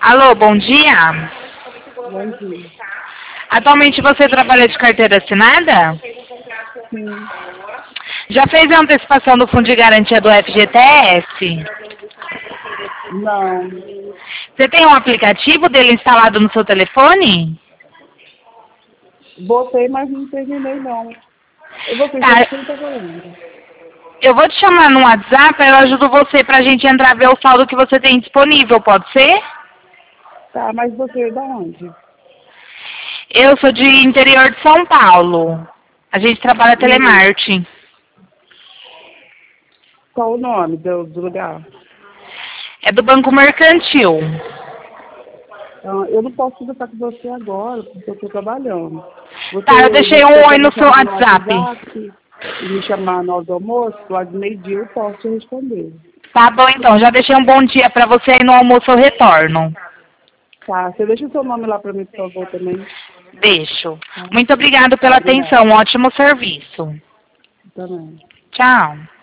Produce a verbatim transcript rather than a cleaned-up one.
Alô, bom dia. Bom dia. Atualmente você trabalha de carteira assinada? Sim. Já fez a antecipação do fundo de garantia do F G T S? Não. Você tem um aplicativo dele instalado no seu telefone? Botei, mas não terminei, não. Eu vou Tá. pensar que você tá falando. Eu vou te chamar no WhatsApp, eu ajudo você pra gente entrar ver o saldo que você tem disponível, pode ser? Tá, mas você é da onde? Eu sou de interior de São Paulo. A gente trabalha E telemarketing. qual o nome do, do lugar? É do Banco Mercantil. Ah, eu não posso conversar com você agora, porque eu estou trabalhando. Tá, eu Você deixei me um oi puder no me seu chamar no WhatsApp. WhatsApp e me chamar na hora do almoço, lá de meio-dia eu posso te responder. Tá bom então, já deixei um bom dia pra você aí no almoço eu retorno. Tá, você deixa o seu nome lá para mim, por favor, também. Deixo. Tá, Muito obrigado tá pela obrigada. atenção, ótimo serviço. Também. Tchau.